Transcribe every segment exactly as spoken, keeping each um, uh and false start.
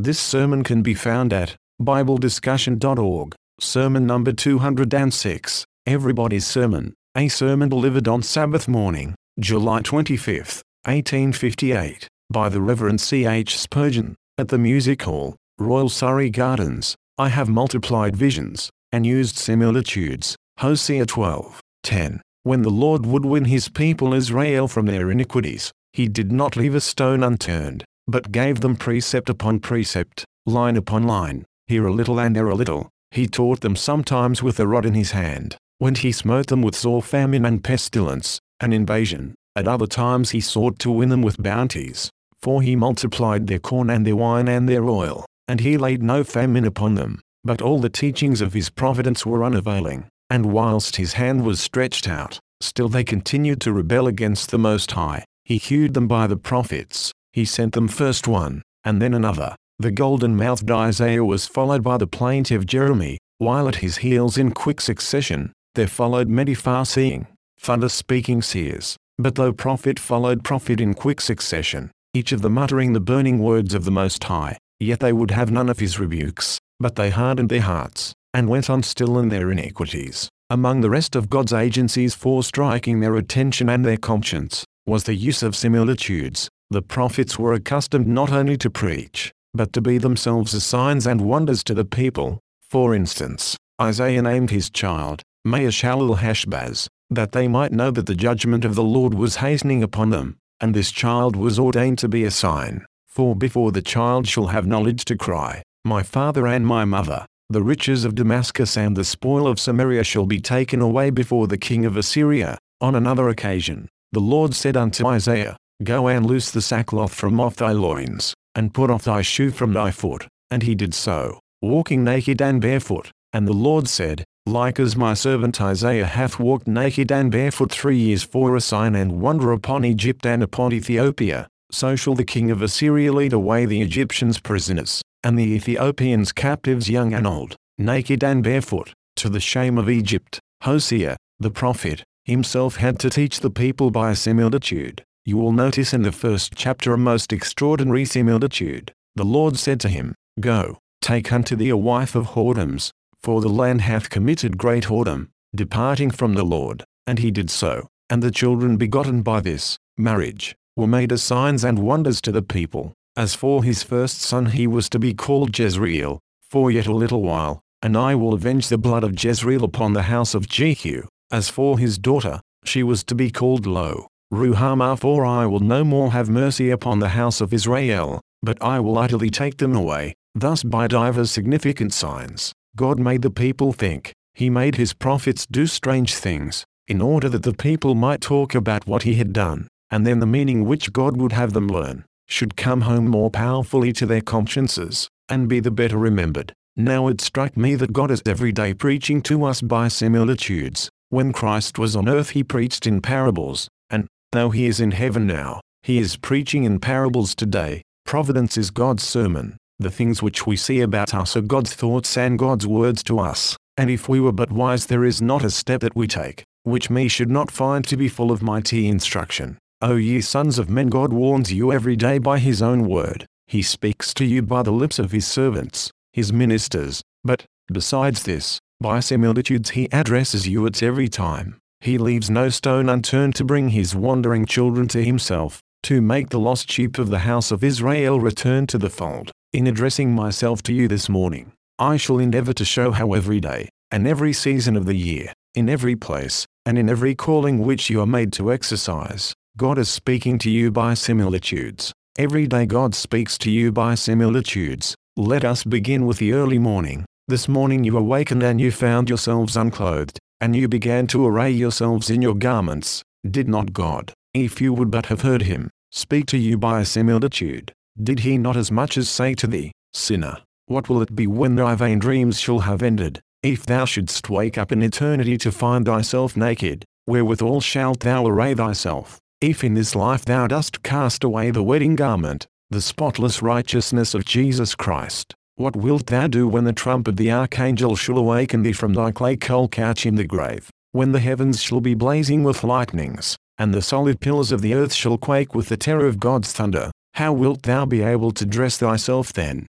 This sermon can be found at bible discussion dot org, sermon number two hundred six, Everybody's Sermon, a sermon delivered on Sabbath morning, July twenty-fifth, eighteen fifty-eight, by the Reverend C H Spurgeon, at the Music Hall, Royal Surrey Gardens. I have multiplied visions, and used similitudes. Hosea twelve ten. When the Lord would win his people Israel from their iniquities, he did not leave a stone unturned, but gave them precept upon precept, line upon line, here a little and there a little. He taught them sometimes with a rod in his hand, when he smote them with sore famine and pestilence, and invasion. At other times he sought to win them with bounties, for he multiplied their corn and their wine and their oil, and he laid no famine upon them. But all the teachings of his providence were unavailing, and whilst his hand was stretched out, still they continued to rebel against the Most High. He hewed them by the prophets. He sent them first one, and then another. The golden-mouthed Isaiah was followed by the plaintive Jeremy, while at his heels in quick succession, there followed many far-seeing, thunder-speaking seers. But though prophet followed prophet in quick succession, each of them uttering the burning words of the Most High, yet they would have none of his rebukes, but they hardened their hearts, and went on still in their iniquities. Among the rest of God's agencies for striking their attention and their conscience, was the use of similitudes. The prophets were accustomed not only to preach, but to be themselves as signs and wonders to the people. For instance, Isaiah named his child, Maher-shalal-hash-baz, that they might know that the judgment of the Lord was hastening upon them, and this child was ordained to be a sign. For before the child shall have knowledge to cry, My father and my mother, the riches of Damascus and the spoil of Samaria shall be taken away before the king of Assyria. On another occasion, the Lord said unto Isaiah, Go and loose the sackcloth from off thy loins, and put off thy shoe from thy foot. And he did so, walking naked and barefoot. And the Lord said, Like as my servant Isaiah hath walked naked and barefoot three years for a sign and wonder upon Egypt and upon Ethiopia, so shall the king of Assyria lead away the Egyptians prisoners, and the Ethiopians captives young and old, naked and barefoot, to the shame of Egypt. Hosea, the prophet, himself had to teach the people by a similitude. You will notice in the first chapter a most extraordinary similitude. The Lord said to him, Go, take unto thee a wife of whoredoms, for the land hath committed great whoredom, departing from the Lord. And he did so, and the children begotten by this marriage were made as signs and wonders to the people. As for his first son he was to be called Jezreel, for yet a little while, and I will avenge the blood of Jezreel upon the house of Jehu. As for his daughter, she was to be called Lo Ruhamah, for I will no more have mercy upon the house of Israel, but I will utterly take them away. Thus by divers significant signs, God made the people think. He made his prophets do strange things, in order that the people might talk about what he had done, and then the meaning which God would have them learn should come home more powerfully to their consciences, and be the better remembered. Now it struck me that God is every day preaching to us by similitudes. When Christ was on earth he preached in parables, and, though he is in heaven now, he is preaching in parables today. Providence is God's sermon. The things which we see about us are God's thoughts and God's words to us, and if we were but wise there is not a step that we take, which me should not find to be full of mighty instruction. O ye sons of men, God warns you every day by his own word. He speaks to you by the lips of his servants, his ministers, but, besides this, by similitudes he addresses you at every time. He leaves no stone unturned to bring his wandering children to himself, to make the lost sheep of the house of Israel return to the fold. In addressing myself to you this morning, I shall endeavor to show how every day, and every season of the year, in every place, and in every calling which you are made to exercise, God is speaking to you by similitudes. Every day God speaks to you by similitudes. Let us begin with the early morning. This morning you awakened and you found yourselves unclothed, and you began to array yourselves in your garments. Did not God, if you would but have heard him, speak to you by a similitude? Did he not as much as say to thee, Sinner, what will it be when thy vain dreams shall have ended? If thou shouldst wake up in eternity to find thyself naked, wherewithal shalt thou array thyself? If in this life thou dost cast away the wedding garment, the spotless righteousness of Jesus Christ, what wilt thou do when the trump of the archangel shall awaken thee from thy clay cold couch in the grave, when the heavens shall be blazing with lightnings, and the solid pillars of the earth shall quake with the terror of God's thunder? How wilt thou be able to dress thyself then?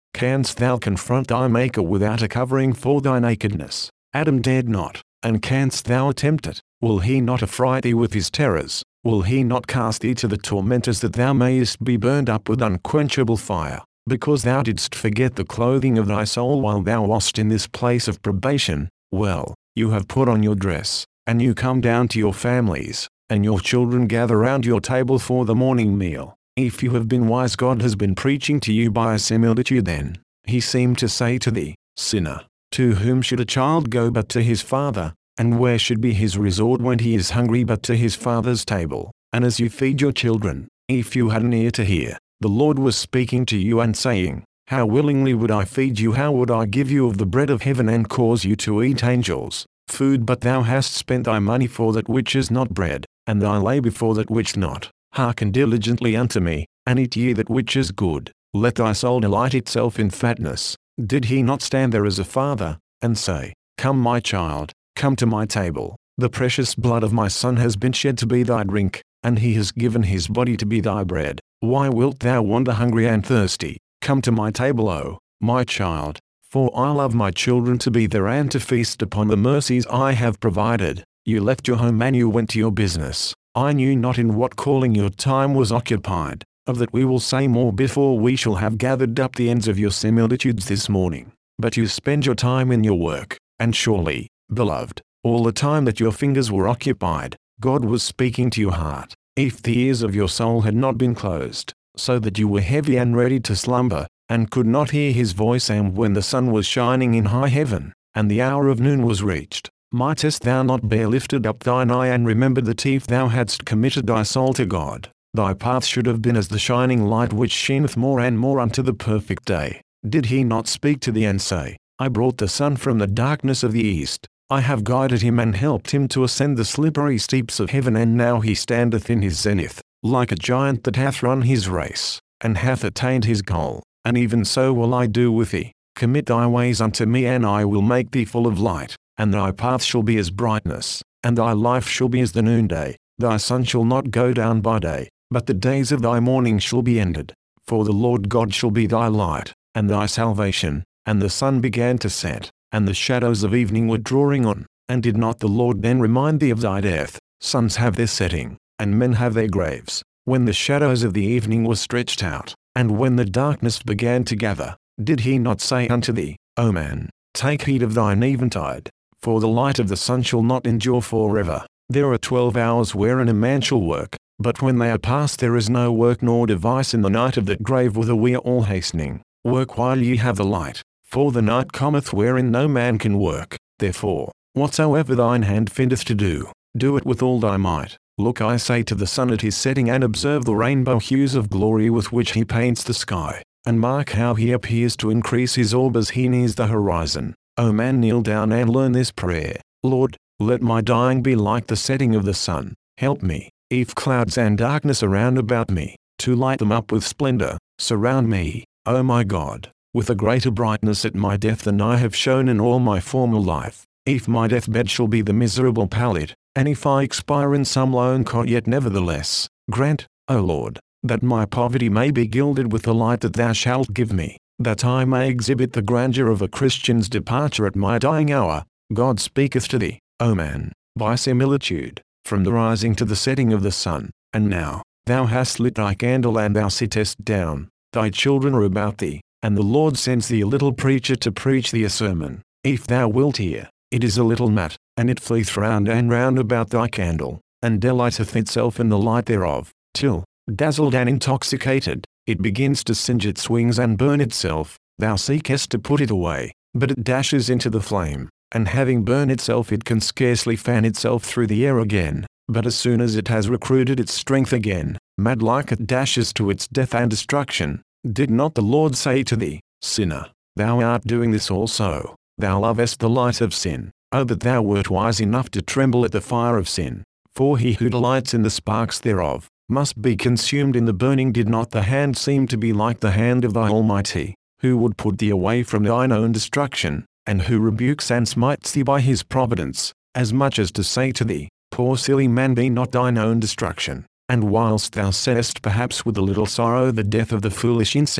Canst thou confront thy Maker without a covering for thy nakedness? Adam dared not, and canst thou attempt it? Will he not affright thee with his terrors? Will he not cast thee to the tormentors that thou mayest be burned up with unquenchable fire? Because thou didst forget the clothing of thy soul while thou wast in this place of probation, well, you have put on your dress, and you come down to your families, and your children gather round your table for the morning meal. If you have been wise, God has been preaching to you by a similitude then. He seemed to say to thee, sinner, to whom should a child go but to his father? And where should be his resort when he is hungry but to his father's table? And as you feed your children, if you had an ear to hear, the Lord was speaking to you and saying, how willingly would I feed you, how would I give you of the bread of heaven and cause you to eat angels' food, but thou hast spent thy money for that which is not bread, and thy labour for that which not. Hearken diligently unto me, and eat ye that which is good. Let thy soul delight itself in fatness. Did he not stand there as a father, and say, come my child, come to my table, the precious blood of my son has been shed to be thy drink, and he has given his body to be thy bread. Why wilt thou wander hungry and thirsty? Come to my table, O my child, for I love my children to be there and to feast upon the mercies I have provided. You left your home and you went to your business. I knew not in what calling your time was occupied. Of that we will say more before we shall have gathered up the ends of your similitudes this morning. But you spend your time in your work, and surely, beloved, all the time that your fingers were occupied, God was speaking to your heart. If the ears of your soul had not been closed, so that you were heavy and ready to slumber, and could not hear his voice, and when the sun was shining in high heaven, and the hour of noon was reached, mightest thou not bear lifted up thine eye and remembered that if thou hadst committed thy soul to God, thy path should have been as the shining light which shineth more and more unto the perfect day? Did he not speak to thee and say, I brought the sun from the darkness of the east, I have guided him and helped him to ascend the slippery steeps of heaven, and now he standeth in his zenith, like a giant that hath run his race, and hath attained his goal? And even so will I do with thee. Commit thy ways unto me, and I will make thee full of light, and thy path shall be as brightness, and thy life shall be as the noonday. Thy sun shall not go down by day, but the days of thy mourning shall be ended. For the Lord God shall be thy light, and thy salvation. And the sun began to set, and the shadows of evening were drawing on. And did not the Lord then remind thee of thy death? Suns have their setting, and men have their graves. When the shadows of the evening were stretched out, and when the darkness began to gather, did he not say unto thee, O man, take heed of thine eventide, for the light of the sun shall not endure forever. There are twelve hours wherein a man shall work, but when they are past there is no work nor device in the night of that grave whither we are all hastening. Work while ye have the light, for the night cometh wherein no man can work. Therefore, whatsoever thine hand findeth to do, do it with all thy might. Look, I say, to the sun at his setting, and observe the rainbow hues of glory with which he paints the sky, and mark how he appears to increase his orb as he nears the horizon. O man, kneel down and learn this prayer. Lord, let my dying be like the setting of the sun. Help me, if clouds and darkness are round about me, to light them up with splendor. Surround me, O my God, with a greater brightness at my death than I have shown in all my former life. If my deathbed shall be the miserable pallet, and if I expire in some lone cot, yet nevertheless, grant, O Lord, that my poverty may be gilded with the light that thou shalt give me, that I may exhibit the grandeur of a Christian's departure at my dying hour. God speaketh to thee, O man, by similitude, from the rising to the setting of the sun. And now, thou hast lit thy candle, and thou sittest down, thy children are about thee, and the Lord sends thee a little preacher to preach thee a sermon. If thou wilt hear, it is a little gnat, and it fleeth round and round about thy candle, and delighteth itself in the light thereof, till, dazzled and intoxicated, it begins to singe its wings and burn itself. Thou seekest to put it away, but it dashes into the flame, and having burned itself it can scarcely fan itself through the air again, but as soon as it has recruited its strength again, mad-like it dashes to its death and destruction. Did not the Lord say to thee, Sinner, thou art doing this also? Thou lovest the light of sin. Oh, that thou wert wise enough to tremble at the fire of sin, for he who delights in the sparks thereof, must be consumed in the burning. Did not the hand seem to be like the hand of thy Almighty, who would put thee away from thine own destruction, and who rebukes and smites thee by his providence, as much as to say to thee, Poor silly man, be not thine own destruction? And whilst thou sayest perhaps with a little sorrow the death of the foolish insect,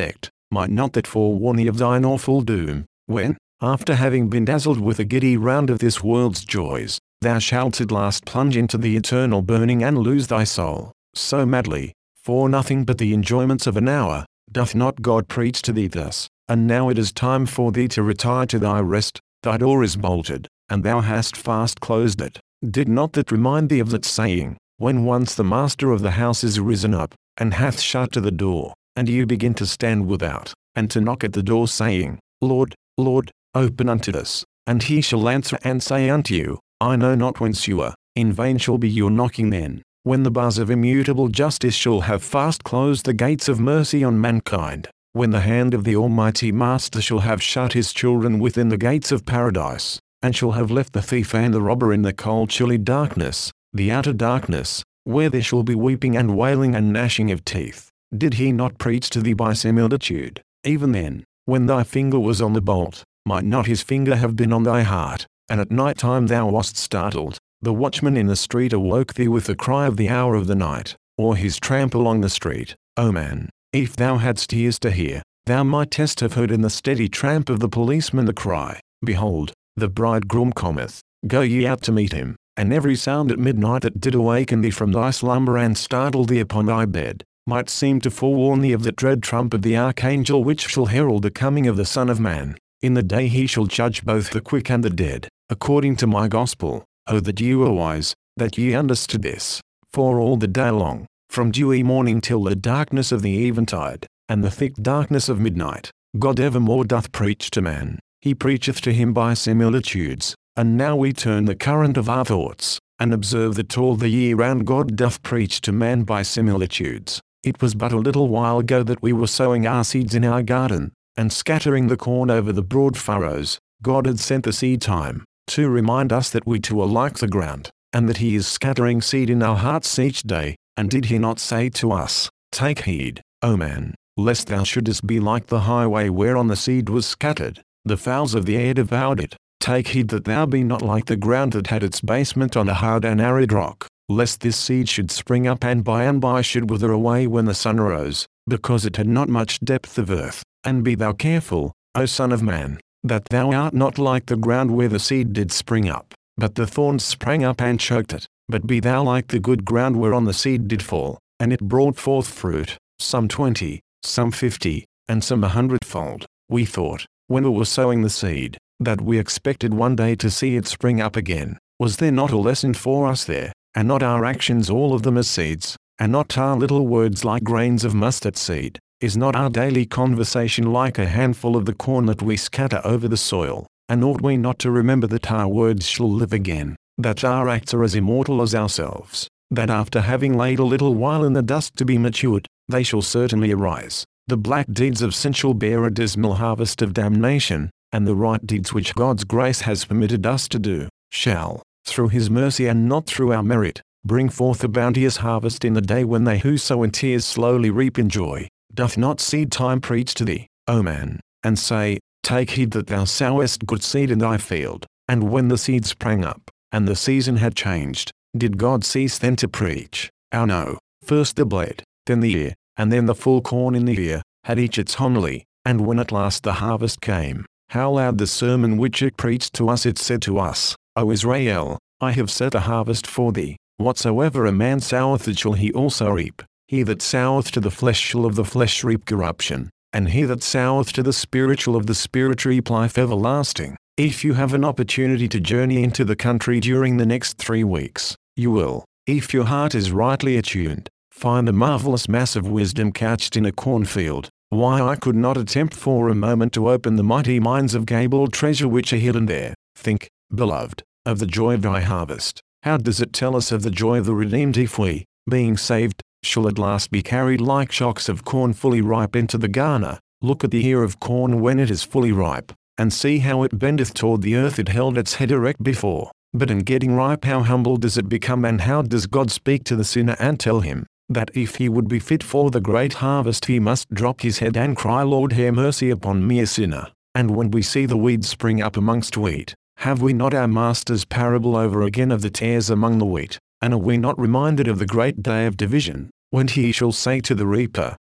might not that forewarn thee of thine awful doom, when, after having been dazzled with a giddy round of this world's joys, thou shalt at last plunge into the eternal burning and lose thy soul, so madly, for nothing but the enjoyments of an hour? Doth not God preach to thee thus, and now it is time for thee to retire to thy rest, thy door is bolted, and thou hast fast closed it? Did not that remind thee of that saying, when once the master of the house is risen up, and hath shut to the door, and you begin to stand without, and to knock at the door saying, Lord, Lord, open unto us, and he shall answer and say unto you, I know not whence you are, in vain shall be your knocking then, when the bars of immutable justice shall have fast closed the gates of mercy on mankind, when the hand of the Almighty Master shall have shut his children within the gates of paradise, and shall have left the thief and the robber in the cold chilly darkness, the outer darkness, where there shall be weeping and wailing and gnashing of teeth. Did he not preach to thee by similitude, even then, when thy finger was on the bolt, might not his finger have been on thy heart, and at night time thou wast startled, the watchman in the street awoke thee with the cry of the hour of the night, or his tramp along the street? O man, if thou hadst ears to hear, thou mightest have heard in the steady tramp of the policeman the cry, Behold, the bridegroom cometh, go ye out to meet him, and every sound at midnight that did awaken thee from thy slumber and startle thee upon thy bed, might seem to forewarn thee of that dread trump of the archangel which shall herald the coming of the Son of Man, in the day he shall judge both the quick and the dead, according to my gospel. O that ye were wise, that ye understood this, for all the day long, from dewy morning till the darkness of the eventide, and the thick darkness of midnight, God evermore doth preach to man, he preacheth to him by similitudes. And now we turn the current of our thoughts, and observe that all the year round God doth preach to man by similitudes. It was but a little while ago that we were sowing our seeds in our garden, and scattering the corn over the broad furrows. God had sent the seed time, to remind us that we too are like the ground, and that he is scattering seed in our hearts each day. And did he not say to us, Take heed, O man, lest thou shouldest be like the highway whereon the seed was scattered, the fowls of the air devoured it. Take heed that thou be not like the ground that had its basement on a hard and arid rock, lest this seed should spring up and by and by should wither away when the sun arose, because it had not much depth of earth. And be thou careful, O son of man, that thou art not like the ground where the seed did spring up, but the thorns sprang up and choked it. But be thou like the good ground whereon the seed did fall, and it brought forth fruit, some twenty, some fifty, and some a hundredfold. We thought, when we were sowing the seed, that we expected one day to see it spring up again. Was there not a lesson for us there, and not our actions all of them as seeds, and not our little words like grains of mustard seed? Is not our daily conversation like a handful of the corn that we scatter over the soil? And ought we not to remember that our words shall live again, that our acts are as immortal as ourselves, that after having laid a little while in the dust to be matured, they shall certainly arise? The black deeds of sin shall bear a dismal harvest of damnation, and the right deeds which God's grace has permitted us to do, shall, through his mercy and not through our merit, bring forth a bounteous harvest in the day when they who sow in tears slowly reap in joy. Doth not seed time preach to thee, O man, and say, Take heed that thou sowest good seed in thy field? And when the seed sprang up, and the season had changed, did God cease then to preach? Oh no, first the blade, then the ear, and then the full corn in the ear, had each its homily, and when at last the harvest came, how loud the sermon which it preached to us! It said to us, O Israel, I have set a harvest for thee, whatsoever a man soweth it shall he also reap. He that soweth to the flesh shall of the flesh reap corruption, and he that soweth to the Spirit shall of the Spirit reap life everlasting. If you have an opportunity to journey into the country during the next three weeks, you will, if your heart is rightly attuned, find a marvelous mass of wisdom couched in a cornfield. Why I could not attempt for a moment to open the mighty mines of gabled treasure which are hidden there. Think, beloved, of the joy of thy harvest. How does it tell us of the joy of the redeemed if we, being saved, shall at last be carried like shocks of corn fully ripe into the garner? Look at the ear of corn when it is fully ripe, and see how it bendeth toward the earth it held its head erect before. But in getting ripe how humble does it become, and how does God speak to the sinner and tell him, that if he would be fit for the great harvest he must drop his head and cry, Lord, have mercy upon me a sinner. And when we see the weeds spring up amongst wheat, have we not our Master's parable over again of the tares among the wheat? And are we not reminded of the great day of division, when he shall say to the reaper,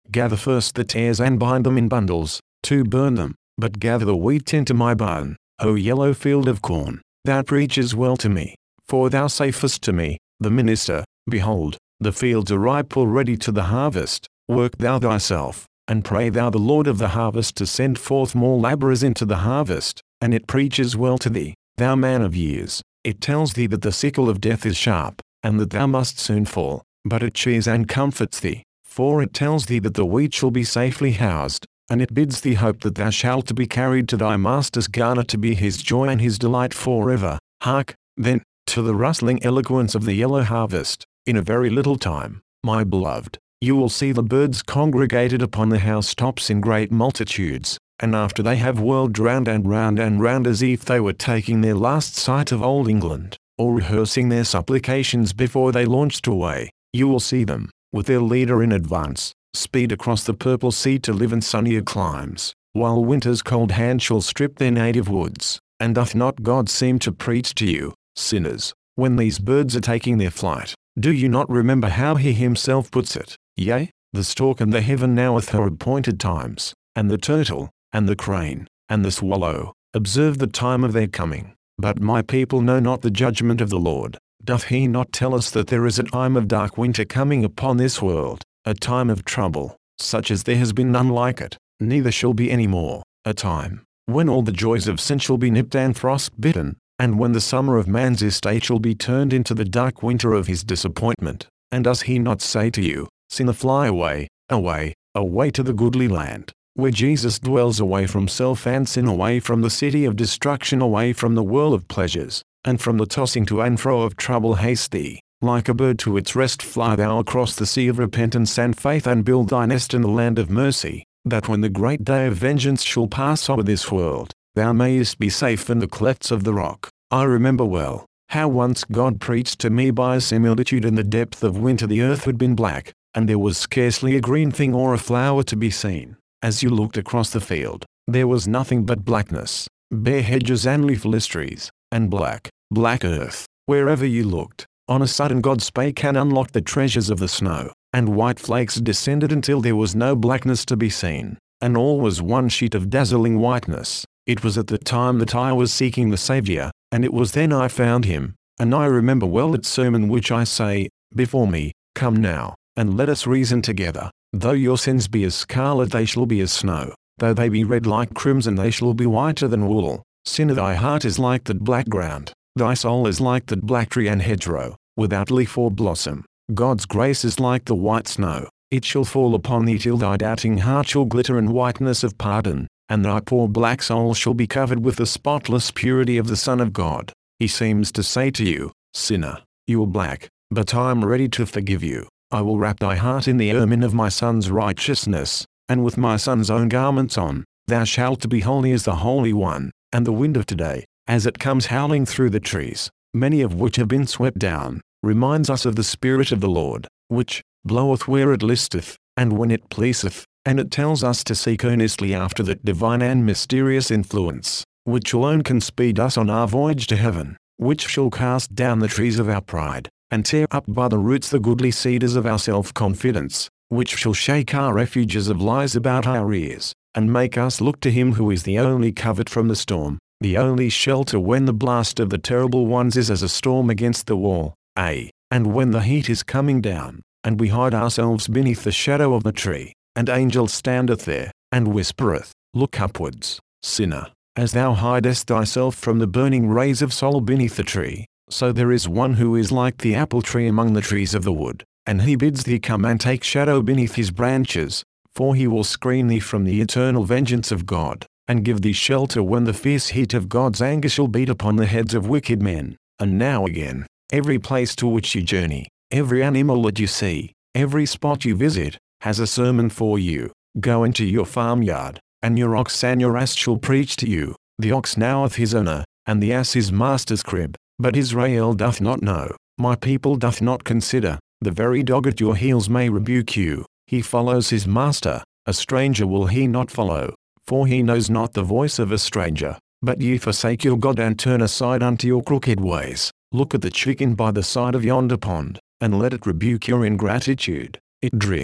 Gather first the tares and bind them in bundles, to burn them, but gather the wheat into my barn, O yellow field of corn. Thou preachest well to me, for thou sayest to me, the minister, Behold, the fields are ripe already to the harvest. Work thou thyself, and pray thou the Lord of the harvest to send forth more laborers into the harvest. And it preaches well to thee, thou man of years. It tells thee that the sickle of death is sharp, and that thou must soon fall. But it cheers and comforts thee, for it tells thee that the wheat shall be safely housed, and it bids thee hope that thou shalt be carried to thy master's garner to be his joy and his delight forever. Hark, then, to the rustling eloquence of the yellow harvest. In a very little time, my beloved, you will see the birds congregated upon the housetops in great multitudes, and after they have whirled round and round and round as if they were taking their last sight of old England, or rehearsing their supplications before they launched away, you will see them, with their leader in advance, speed across the purple sea to live in sunnier climes, while winter's cold hand shall strip their native woods. And doth not God seem to preach to you, sinners, when these birds are taking their flight? Do you not remember how he himself puts it? Yea, the stork and the heaven knoweth her appointed times, and the turtle, and the crane, and the swallow, observe the time of their coming. But my people know not the judgment of the Lord. Doth he not tell us that there is a time of dark winter coming upon this world, a time of trouble, such as there has been none like it, neither shall be any more, a time, when all the joys of sin shall be nipped and frost-bitten, and when the summer of man's estate shall be turned into the dark winter of his disappointment? And does he not say to you, Sinner, fly away, away, away to the goodly land, where Jesus dwells, away from self and sin, away from the city of destruction, away from the whirl of pleasures, and from the tossing to and fro of trouble? Haste thee, like a bird to its rest, fly thou across the sea of repentance and faith, and build thy nest in the land of mercy, that when the great day of vengeance shall pass over this world, thou mayest be safe in the clefts of the rock. I remember well, how once God preached to me by a similitude. In the depth of winter the earth had been black, and there was scarcely a green thing or a flower to be seen. As you looked across the field, there was nothing but blackness, bare hedges and leafless trees, and black, black earth, wherever you looked. On a sudden God spake and unlocked the treasures of the snow, and white flakes descended until there was no blackness to be seen, and all was one sheet of dazzling whiteness. It was at the time that I was seeking the Saviour, and it was then I found him. And I remember well that sermon which I say, Before me, come now, and let us reason together. Though your sins be as scarlet, they shall be as snow. Though they be red like crimson, they shall be whiter than wool. Sinner, thy heart is like that black ground, thy soul is like that black tree and hedgerow, without leaf or blossom. God's grace is like the white snow. It shall fall upon thee till thy doubting heart shall glitter in whiteness of pardon, and thy poor black soul shall be covered with the spotless purity of the Son of God. He seems to say to you, Sinner, you are black, but I am ready to forgive you. I will wrap thy heart in the ermine of my Son's righteousness, and with my Son's own garments on, thou shalt be holy as the Holy One. And the wind of today, as it comes howling through the trees, many of which have been swept down, reminds us of the Spirit of the Lord, which bloweth where it listeth, and when it pleaseth, and it tells us to seek earnestly after that divine and mysterious influence, which alone can speed us on our voyage to heaven, which shall cast down the trees of our pride, and tear up by the roots the goodly cedars of our self-confidence, which shall shake our refuges of lies about our ears, and make us look to him who is the only covert from the storm, the only shelter when the blast of the terrible ones is as a storm against the wall, ay, and when the heat is coming down, and we hide ourselves beneath the shadow of the tree, and angel standeth there, and whispereth, Look upwards, sinner. As thou hidest thyself from the burning rays of sol beneath the tree, so there is one who is like the apple tree among the trees of the wood, and he bids thee come and take shadow beneath his branches, for he will screen thee from the eternal vengeance of God, and give thee shelter when the fierce heat of God's anger shall beat upon the heads of wicked men. And now again, every place to which you journey, every animal that you see, every spot you visit, has a sermon for you. Go into your farmyard, and your ox and your ass shall preach to you. The ox knoweth his owner, and the ass his master's crib. But Israel doth not know, my people doth not consider. The very dog at your heels may rebuke you. He follows his master, a stranger will he not follow, for he knows not the voice of a stranger. But ye forsake your God and turn aside unto your crooked ways. Look at the chicken by the side of yonder pond, and let it rebuke your ingratitude. It drinks,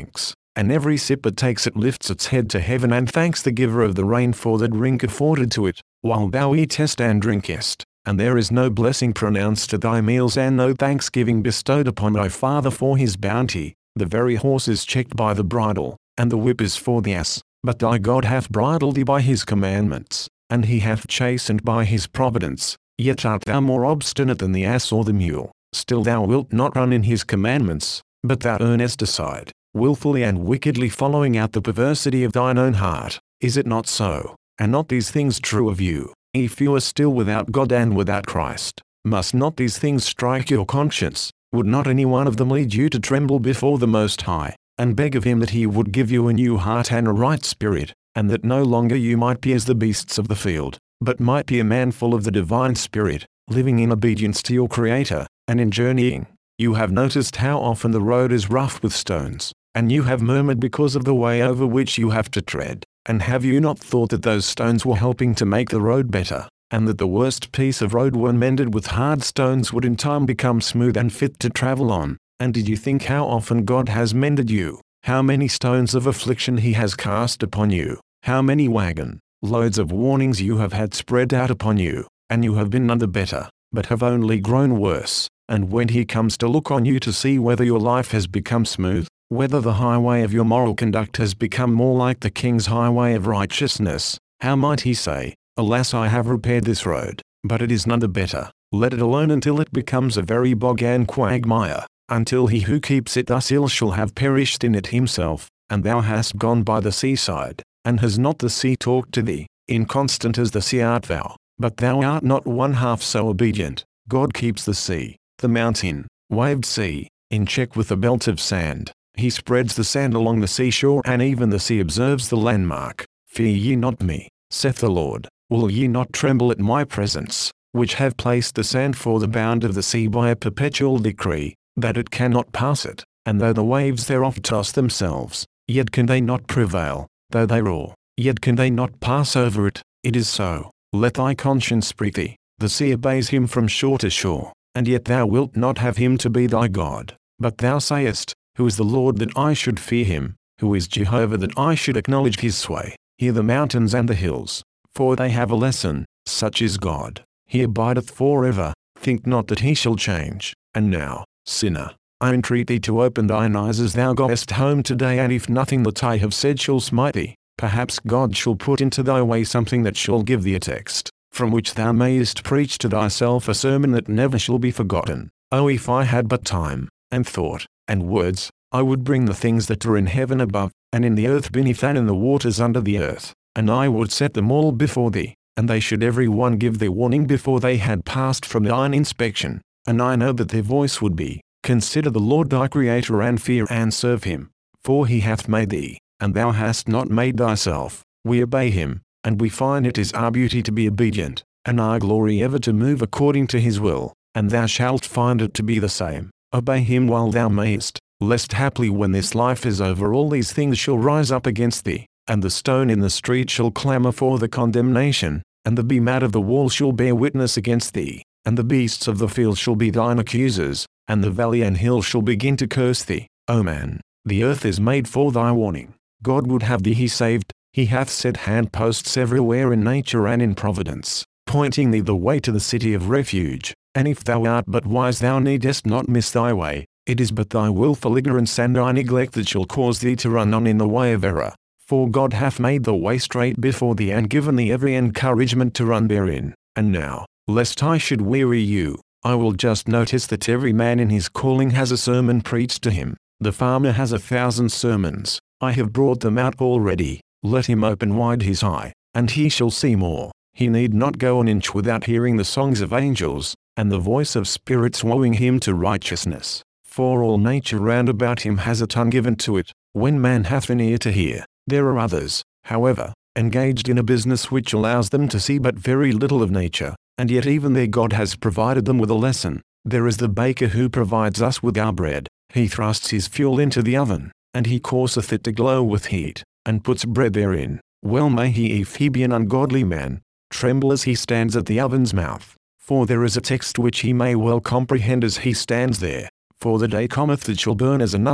and every sipper takes it lifts its head to heaven and thanks the giver of the rain for the drink afforded to it, while thou eatest and drinkest, and there is no blessing pronounced at thy meals and no thanksgiving bestowed upon thy father for his bounty. The very horse is checked by the bridle, and the whip is for the ass, but thy God hath bridled thee by his commandments, and he hath chastened by his providence. Yet art thou more obstinate than the ass or the mule, still thou wilt not run in his commandments, but thou earnest aside, wilfully and wickedly following out the perversity of thine own heart. Is it not so? And not these things true of you, if you are still without God and without Christ? Must not these things strike your conscience? Would not any one of them lead you to tremble before the Most High, and beg of him that he would give you a new heart and a right spirit, and that no longer you might be as the beasts of the field, but might be a man full of the divine spirit, living in obedience to your Creator? And in journeying, you have noticed how often the road is rough with stones, and you have murmured because of the way over which you have to tread. And have you not thought that those stones were helping to make the road better, and that the worst piece of road when mended with hard stones would in time become smooth and fit to travel on? And did you think how often God has mended you, how many stones of affliction he has cast upon you, how many wagon loads of warnings you have had spread out upon you, and you have been none the better, but have only grown worse? And when he comes to look on you to see whether your life has become smooth, whether the highway of your moral conduct has become more like the King's highway of righteousness, how might he say, Alas, I have repaired this road, but it is none the better, let it alone until it becomes a very bog and quagmire, until he who keeps it thus ill shall have perished in it himself. And thou hast gone by the seaside, and has not the sea talked to thee? Inconstant as the sea art thou, but thou art not one half so obedient. God keeps the sea, the mountain, waved sea, in check with a belt of sand. He spreads the sand along the seashore, and even the sea observes the landmark. Fear ye not me, saith the Lord. Will ye not tremble at my presence, which have placed the sand for the bound of the sea by a perpetual decree, that it cannot pass it? And though the waves thereof toss themselves, yet can they not prevail. Though they roar, yet can they not pass over it. It is so. Let thy conscience speak thee. The sea obeys him from shore to shore, and yet thou wilt not have him to be thy God. But thou sayest, Who is the Lord that I should fear him? Who is Jehovah that I should acknowledge his sway? Hear the mountains and the hills, for they have a lesson. Such is God. He abideth forever. Think not that he shall change. And now, sinner, I entreat thee to open thine eyes as thou goest home today, and if nothing that I have said shall smite thee, perhaps God shall put into thy way something that shall give thee a text, from which thou mayest preach to thyself a sermon that never shall be forgotten. Oh, if I had but time, and thought, and words, I would bring the things that are in heaven above, and in the earth beneath, and in the waters under the earth, and I would set them all before thee, and they should every one give their warning before they had passed from thine inspection. And I know that their voice would be, Consider the Lord thy Creator, and fear and serve him, for he hath made thee, and thou hast not made thyself. We obey him, and we find it is our beauty to be obedient, and our glory ever to move according to his will, and thou shalt find it to be the same. Obey him while thou mayest, lest haply when this life is over all these things shall rise up against thee, and the stone in the street shall clamour for the condemnation, and the beam out of the wall shall bear witness against thee, and the beasts of the field shall be thine accusers, and the valley and hill shall begin to curse thee. O man, the earth is made for thy warning. God would have thee he saved. He hath set handposts everywhere in nature and in providence, pointing thee the way to the city of refuge. And if thou art but wise, thou needest not miss thy way. It is but thy wilful ignorance and thy neglect that shall cause thee to run on in the way of error. For God hath made the way straight before thee, and given thee every encouragement to run therein. And now, lest I should weary you, I will just notice that every man in his calling has a sermon preached to him. The farmer has a thousand sermons. I have brought them out already. Let him open wide his eye, and he shall see more. He need not go an inch without hearing the songs of angels, and the voice of spirits wooing him to righteousness. For all nature round about him has a tongue given to it, when man hath an ear to hear. There are others, however, engaged in a business which allows them to see but very little of nature, and yet even there God has provided them with a lesson. There is the baker who provides us with our bread. He thrusts his fuel into the oven, and he causeth it to glow with heat, and puts bread therein. Well may he, if he be an ungodly man, tremble as he stands at the oven's mouth. For there is a text which he may well comprehend as he stands there. For the day cometh that shall burn as an oven,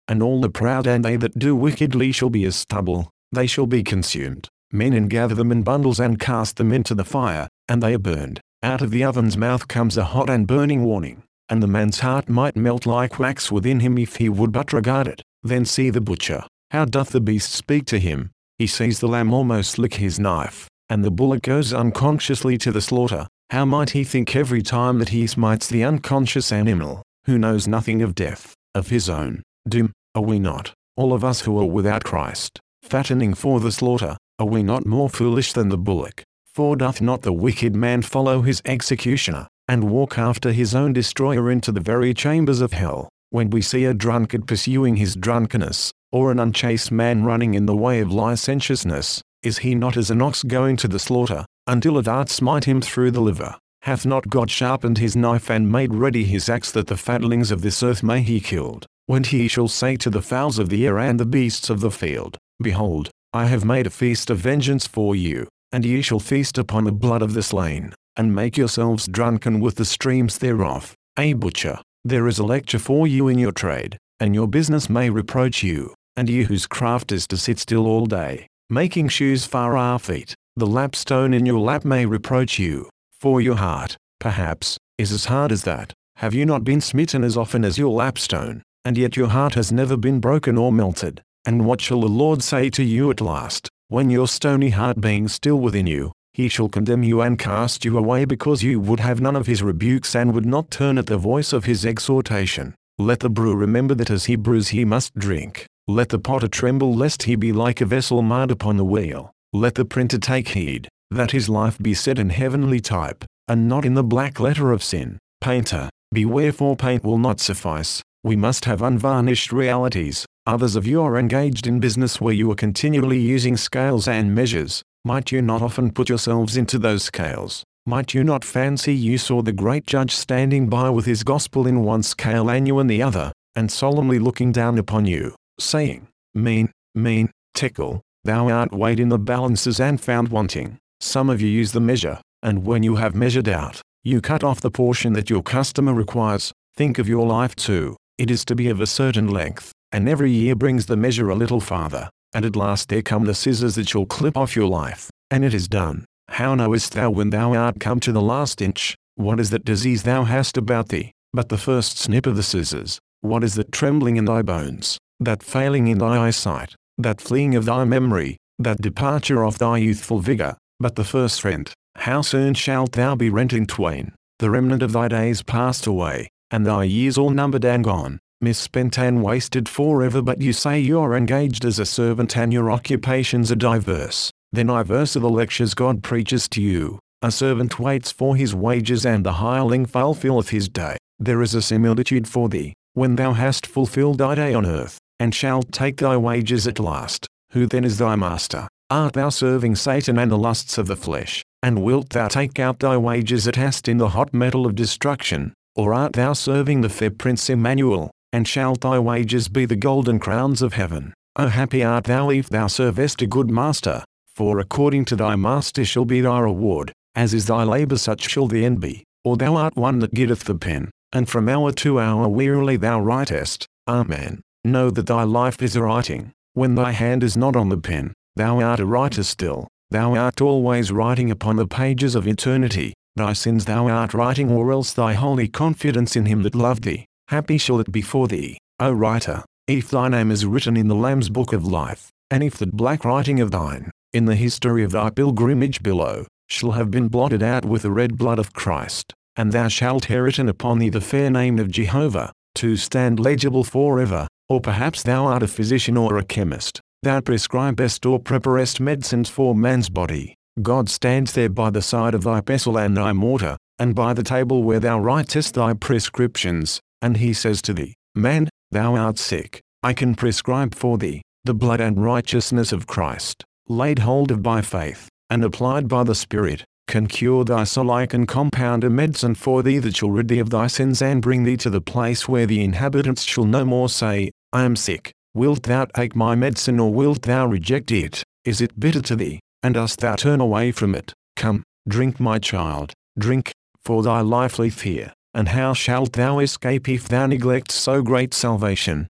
and all the proud and they that do wickedly shall be as stubble, they shall be consumed. Men gather them in bundles and cast them into the fire, and they are burned. Out of the oven's mouth comes a hot and burning warning, and the man's heart might melt like wax within him if he would but regard it. Then see the butcher, how doth the beast speak to him? He sees the lamb almost lick his knife, and the bullock goes unconsciously to the slaughter. How might he think every time that he smites the unconscious animal, who knows nothing of death, of his own doom? Are we not, all of us who are without Christ, fattening for the slaughter? Are we not more foolish than the bullock? For doth not the wicked man follow his executioner, and walk after his own destroyer into the very chambers of hell? When we see a drunkard pursuing his drunkenness, or an unchaste man running in the way of licentiousness, is he not as an ox going to the slaughter, until a dart smite him through the liver? Hath not God sharpened his knife and made ready his axe that the fatlings of this earth may he killed? When he shall say to the fowls of the air and the beasts of the field, Behold, I have made a feast of vengeance for you, and ye shall feast upon the blood of the slain, and make yourselves drunken with the streams thereof. A butcher, there is a lecture for you in your trade, and your business may reproach you, and ye whose craft is to sit still all day, making shoes for our feet, the lapstone in your lap may reproach you, for your heart, perhaps, is as hard as that. Have you not been smitten as often as your lapstone, and yet your heart has never been broken or melted? And what shall the Lord say to you at last, when your stony heart being still within you, he shall condemn you and cast you away because you would have none of his rebukes and would not turn at the voice of his exhortation? Let the brewer remember that as he brews he must drink. Let the potter tremble lest he be like a vessel marred upon the wheel. Let the printer take heed, that his life be set in heavenly type, and not in the black letter of sin. Painter, beware, for paint will not suffice. We must have unvarnished realities. Others of you are engaged in business where you are continually using scales and measures. Might you not often put yourselves into those scales? Might you not fancy you saw the great judge standing by with his gospel in one scale and you in the other, and solemnly looking down upon you, saying, Mean, mean, tekel, thou art weighed in the balances and found wanting. Some of you use the measure, and when you have measured out, you cut off the portion that your customer requires. Think of your life too. It is to be of a certain length, and every year brings the measure a little farther, and at last there come the scissors that shall clip off your life, and it is done. How knowest thou when thou art come to the last inch? What is that disease thou hast about thee, but the first snip of the scissors? What is that trembling in thy bones, that failing in thy eyesight, that fleeing of thy memory, that departure of thy youthful vigor, but the first rent? How soon shalt thou be rent in twain, the remnant of thy days passed away, and thy years all numbered and gone, misspent and wasted forever? But you say you are engaged as a servant and your occupations are diverse. Then diverse are the lectures God preaches to you. A servant waits for his wages and the hireling fulfilleth his day. There is a similitude for thee, when thou hast fulfilled thy day on earth, and shalt take thy wages at last. Who then is thy master? Art thou serving Satan and the lusts of the flesh, and wilt thou take out thy wages at hast in the hot metal of destruction? Or art thou serving the fair Prince Emmanuel, and shalt thy wages be the golden crowns of heaven? O happy art thou if thou servest a good master, for according to thy master shall be thy reward, as is thy labour such shall the end be. Or thou art one that getteth the pen, and from hour to hour wearily thou writest. Amen. Know that thy life is a writing. When thy hand is not on the pen, thou art a writer still. Thou art always writing upon the pages of eternity. Thy sins thou art writing, or else thy holy confidence in him that loved thee. Happy shall it be for thee, O writer, if thy name is written in the Lamb's book of life, and if that black writing of thine, in the history of thy pilgrimage below, shall have been blotted out with the red blood of Christ, and thou shalt inherit upon thee the fair name of Jehovah, to stand legible forever. Or perhaps thou art a physician or a chemist, thou prescribest or preparest medicines for man's body. God stands there by the side of thy pestle and thy mortar, and by the table where thou writest thy prescriptions, and he says to thee, Man, thou art sick, I can prescribe for thee, the blood and righteousness of Christ, laid hold of by faith, and applied by the Spirit, can cure thy soul. I can compound a medicine for thee that shall rid thee of thy sins and bring thee to the place where the inhabitants shall no more say, I am sick. Wilt thou take my medicine, or wilt thou reject it? Is it bitter to thee, and dost thou turn away from it? Come, drink, my child, drink, for thy life lieth here. And how shalt thou escape if thou neglect so great salvation?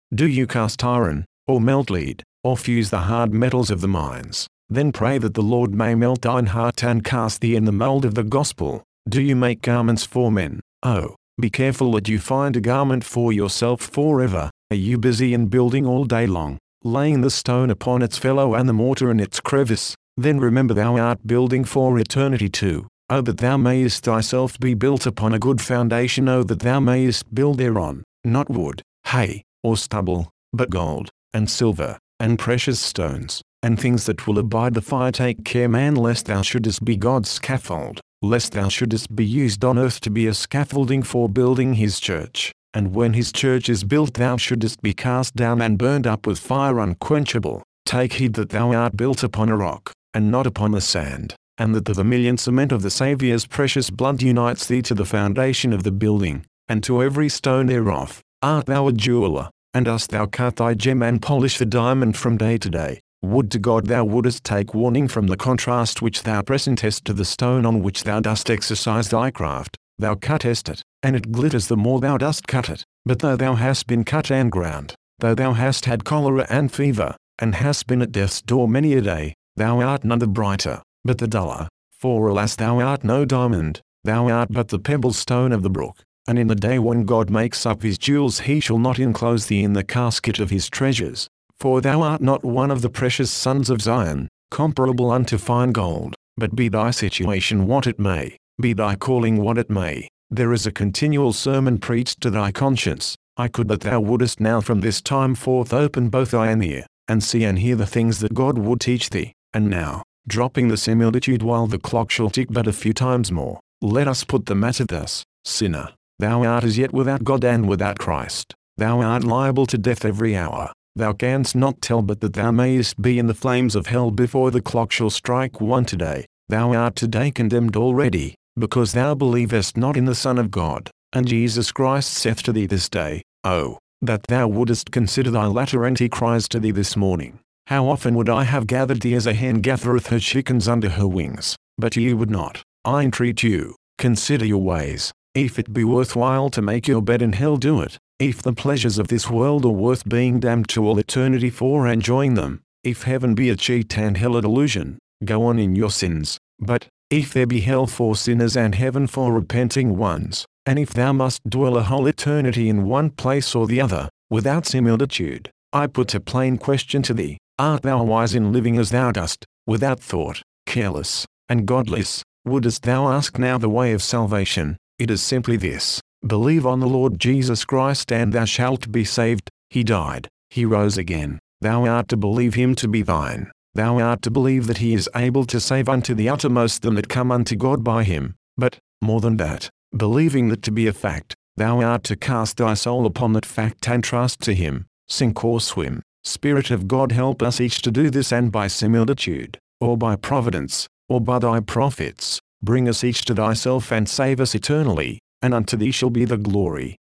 Do you cast iron, or melt lead, or fuse the hard metals of the mines? Then pray that the Lord may melt thine heart and cast thee in the mold of the gospel. Do you make garments for men? Oh, be careful that you find a garment for yourself forever. Are you busy in building all day long, laying the stone upon its fellow and the mortar in its crevice? Then remember thou art building for eternity too. Oh, that thou mayest thyself be built upon a good foundation. Oh, that thou mayest build thereon, not wood, hay, or stubble, but gold, and silver, and precious stones, and things that will abide the fire. Take care, man, lest thou shouldest be God's scaffold, lest thou shouldest be used on earth to be a scaffolding for building his church. And when his church is built thou shouldest be cast down and burned up with fire unquenchable. Take heed that thou art built upon a rock, and not upon the sand, and that the vermilion cement of the Saviour's precious blood unites thee to the foundation of the building, and to every stone thereof. Art thou a jeweller, and dost thou cut thy gem and polish the diamond from day to day? Would to God thou wouldest take warning from the contrast which thou presentest to the stone on which thou dost exercise thy craft. Thou cuttest it, and it glitters the more thou dost cut it. But though thou hast been cut and ground, though thou hast had cholera and fever, and hast been at death's door many a day, thou art none the brighter, but the duller. For alas, thou art no diamond, thou art but the pebble stone of the brook. And in the day when God makes up his jewels he shall not enclose thee in the casket of his treasures. For thou art not one of the precious sons of Zion, comparable unto fine gold. But be thy situation what it may, be thy calling what it may, there is a continual sermon preached to thy conscience. I could that thou wouldest now from this time forth open both eye and ear, and see and hear the things that God would teach thee. And now, dropping the similitude while the clock shall tick but a few times more, let us put the matter thus: Sinner, thou art as yet without God and without Christ. Thou art liable to death every hour. Thou canst not tell but that thou mayest be in the flames of hell before the clock shall strike one today. Thou art today condemned already, because thou believest not in the Son of God. And Jesus Christ saith to thee this day, Oh, that thou wouldest consider thy latter. And he cries to thee this morning, How often would I have gathered thee as a hen gathereth her chickens under her wings, but ye would not. I entreat you, consider your ways. If it be worthwhile to make your bed in hell, do it. If the pleasures of this world are worth being damned to all eternity for enjoying them, if heaven be a cheat and hell a delusion, go on in your sins. But, if there be hell for sinners and heaven for repenting ones, and if thou must dwell a whole eternity in one place or the other, without similitude, I put a plain question to thee: art thou wise in living as thou dost, without thought, careless, and godless? Wouldest thou ask now the way of salvation? It is simply this: believe on the Lord Jesus Christ and thou shalt be saved. He died, he rose again. Thou art to believe him to be thine. Thou art to believe that he is able to save unto the uttermost them that come unto God by him. But, more than that, believing that to be a fact, thou art to cast thy soul upon that fact and trust to him, sink or swim. Spirit of God, help us each to do this, and by similitude, or by providence, or by thy prophets, bring us each to thyself and save us eternally, and unto thee shall be the glory,